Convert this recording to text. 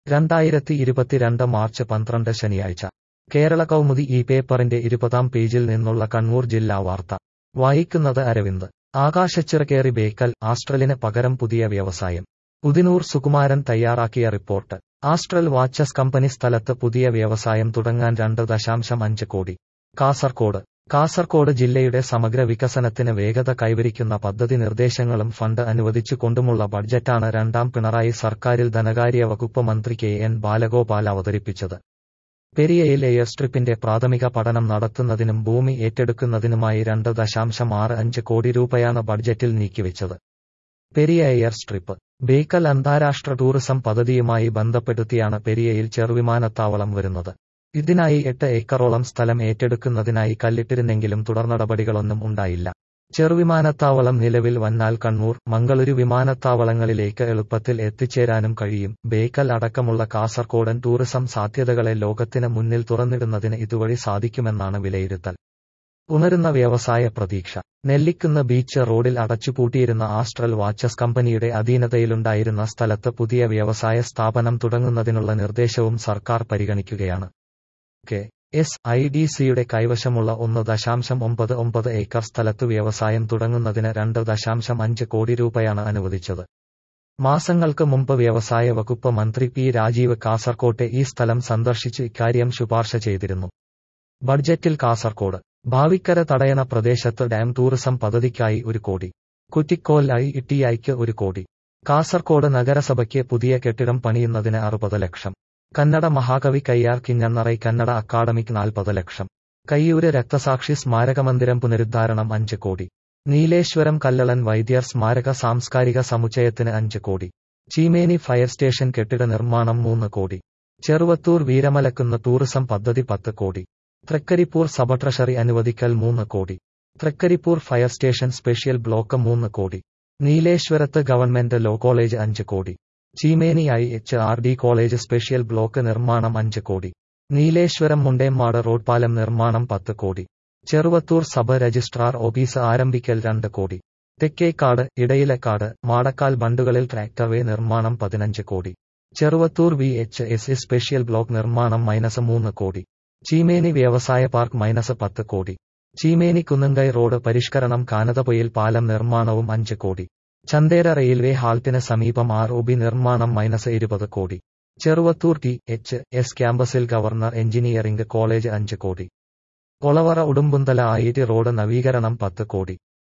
2022 March 12 ശനിയാഴ്ച കേരള കൗമുദി ഈ പേപ്പറിന്റെ 20-ാം പേജിൽ നിന്നുള്ള കണ്ണൂർ ജില്ലാ വാർത്ത വായിക്കുന്നത് അരവിന്ദ്. ആകാശച്ചിറകേറി ബേക്കൽ, ആസ്ട്രലിന് പകരം പുതിയ വ്യവസായം. ഉദിനൂർ സുകുമാരൻ തയ്യാറാക്കിയ റിപ്പോർട്ട്. ആസ്ട്രൽ വാച്ചസ് കമ്പനി സ്ഥലത്ത് പുതിയ വ്യവസായം തുടങ്ങാൻ 2.5 കോടി. കാസർകോട് ജില്ലയുടെ സമഗ്ര വികസനത്തിന് വേഗത കൈവരിക്കുന്ന പദ്ധതി നിർദ്ദേശങ്ങളും ഫണ്ട് അനുവദിച്ചുകൊണ്ടുമുള്ള ബഡ്ജറ്റാണ് രണ്ടാം പിണറായി സർക്കാരിൽ ധനകാര്യ വകുപ്പ് മന്ത്രി കെ.എൻ. ബാലഗോപാൽ അവതരിപ്പിച്ചത്. പെരിയയിൽ എയർ സ്ട്രിപ്പിന്റെ പ്രാഥമിക പഠനം നടത്തുന്നതിനും ഭൂമി ഏറ്റെടുക്കുന്നതിനുമായി 2.65 കോടി രൂപയാണ് ബഡ്ജറ്റിൽ നീക്കിവെച്ചത്. പെരിയ എയർ സ്ട്രിപ്പ് ബേക്കൽ അന്താരാഷ്ട്ര ടൂറിസം പദ്ധതിയുമായി ബന്ധപ്പെടുത്തിയാണ് പെരിയയിൽ ചെറുവിമാനത്താവളം വരുന്നത്. ഇതിനായി 8 ഏക്കറോളം സ്ഥലം ഏറ്റെടുക്കുന്നതിനായി കല്ലിട്ടിരുന്നെങ്കിലും തുടർനടപടികളൊന്നും ഉണ്ടായില്ല. ചെറുവിമാനത്താവളം നിലവിൽ വന്നാൽ കണ്ണൂർ, മംഗളൂരു വിമാനത്താവളങ്ങളിലേക്ക് എളുപ്പത്തിൽ എത്തിച്ചേരാനും കഴിയും. ബേക്കൽ അടക്കമുള്ള കാസർകോടൻ ടൂറിസം സാധ്യതകളെ ലോകത്തിന് മുന്നിൽ തുറന്നിടുന്നതിന് ഇതുവഴി സാധിക്കുമെന്നാണ് വിലയിരുത്തൽ. ഉണരുന്ന വ്യവസായ പ്രതീക്ഷ. നെല്ലിക്കുന്ന് ബീച്ച് റോഡിൽ അടച്ചുപൂട്ടിയിരുന്ന ആസ്ട്രൽ വാച്ചസ് കമ്പനിയുടെ അധീനതയിലുണ്ടായിരുന്ന സ്ഥലത്ത് പുതിയ വ്യവസായ സ്ഥാപനം തുടങ്ങുന്നതിനുള്ള നിർദ്ദേശവും സർക്കാർ പരിഗണിക്കുകയാണ്. കെ.എസ്.ഐ.ഡി.സിയുടെ കൈവശമുള്ള 1.99 ഏക്കർ സ്ഥലത്തു വ്യവസായം തുടങ്ങുന്നതിന് 2.5 കോടി രൂപയാണ് അനുവദിച്ചത്. മാസങ്ങൾക്ക് മുമ്പ് വ്യവസായ വകുപ്പ് മന്ത്രി പി. രാജീവ് കാസർകോട്ടെ ഈ സ്ഥലം സന്ദർശിച്ച് ഇക്കാര്യം ശുപാർശ ചെയ്തിരുന്നു. ബഡ്ജറ്റിൽ കാസർകോട് ഭാവിക്കര തടയണ പ്രദേശത്ത് ഡാം ടൂറിസം പദ്ധതിക്കായി 1 കോടി. കുറ്റിക്കോൽ ITIക്ക് 1 കോടി. കാസർകോട് നഗരസഭയ്ക്ക് പുതിയ കെട്ടിടം പണിയുന്നതിന് 60 ലക്ഷം. കന്നഡ മഹാകവി കയ്യാർ കിഞ്ഞണ്ണറൈ കന്നഡ അക്കാദമിക്ക് 40 ലക്ഷം. കയ്യൂര് രക്തസാക്ഷി സ്മാരകമന്ദിരം പുനരുദ്ധാരണം 5 കോടി. നീലേശ്വരം കല്ലളൻ വൈദ്യർ സ്മാരക സാംസ്കാരിക സമുച്ചയത്തിന് 5 കോടി. ചീമേനി ഫയർ സ്റ്റേഷൻ കെട്ടിട നിർമ്മാണം 3 കോടി. ചെറുവത്തൂർ വീരമലക്കുന്ന് ടൂറിസം പദ്ധതി 10 കോടി. തൃക്കരിപ്പൂർ സബ ട്രഷറി അനുവദിക്കൽ 3 crore. Trikaripur fire station special block 3 crore. നീലേശ്വരത്ത് government law college 5 crore. Cheemeni IHRD college special block നിർമ്മാണം 5 കോടി. നീലേശ്വരം മുണ്ടേമാട് റോഡ് പാലം നിർമ്മാണം 10 crore. Cheruvathur sub registrar office ആരംഭിക്കൽ 2 കോടി. തെക്കേക്കാട്, ഇടയിലക്കാട്, മാടക്കാൽ ബണ്ടുകളിൽ ട്രാക്ടർവേ നിർമ്മാണം 15 കോടി. ചെറുവത്തൂർ VHSE സ്പെഷ്യൽ ബ്ലോക്ക് നിർമ്മാണം -3 കോടി. ചീമേനി വ്യവസായ പാർക്ക് -10 കോടി. ചീമേനി കുന്നുങ്കൈ റോഡ് പരിഷ്കരണം കാനതപൊയിൽ പാലം നിർമ്മാണവും 5 കോടി. ചന്തേര റെയിൽവേ ഹാൾട്ടിന് സമീപം ROB നിർമ്മാണം -20 കോടി. ചെറുവത്തൂർ THS ക്യാമ്പസിൽ government engineering college 5 crore. Olavara Udumbunthala IIT road നവീകരണം 10 കോടി.